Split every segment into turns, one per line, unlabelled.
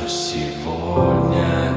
сегодня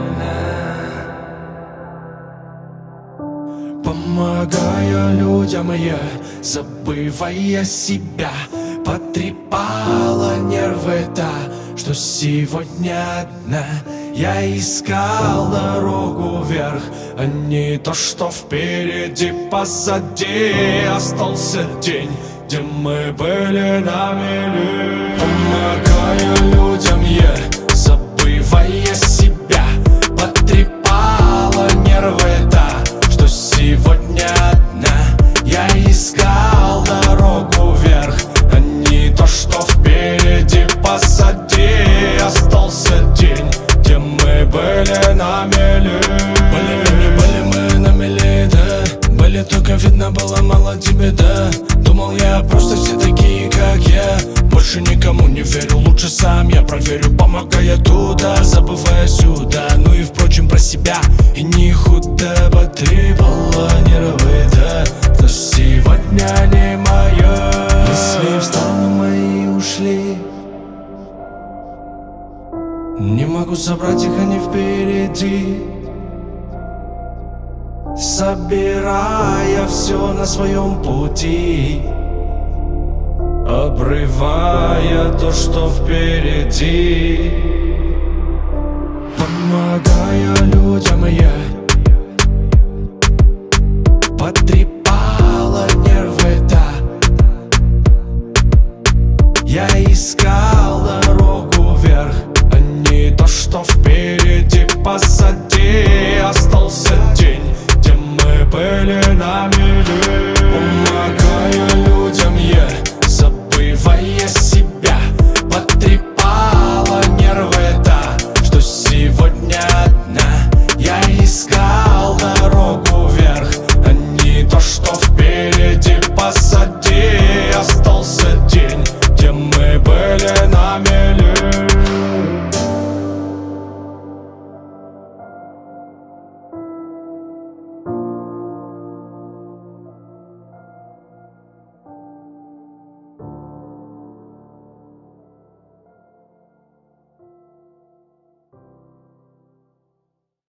помогая людям я, забывая себя, потрепала нервы та, что сегодня одна. Я искал дорогу вверх, а не то, что впереди. Позади остался день, где мы были на мели. Помогая людям я, забывая себя, потрепала нервы та, что сегодня одна. Я искал дорогу вверх, а не то, что впереди. Позади остался день, где мы были на мели. Были мы на мели, да. Были, только видно было мало тебе, да. Думал я просто все такие, как я. Больше никому не верю, лучше сам я проверю. Помогая туда, забывая сюда. Ну и впрочем про себя. И не худо потрепала нервы, да. То сегодня не мое. Мысли в сторону мои ушли, не могу собрать их, они впереди. Собирая все на своем пути, обрывая то, что впереди. Помогая людям я, потрепала нервы та. Я искал дорогу вверх, а не то, что впереди.